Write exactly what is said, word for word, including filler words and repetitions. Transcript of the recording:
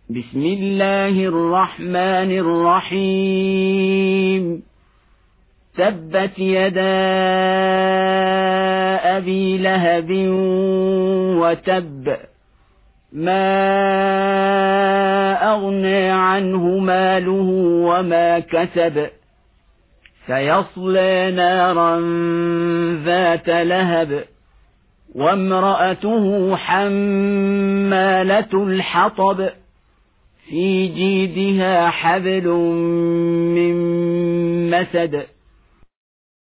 بسم الله الرحمن الرحيم تبت يدا أبي لهب وتب ما أغنى عنه ماله وما كسب سيصلى نارا ذات لهب وامرأته حمالة الحطب في جيدها حبل من مسد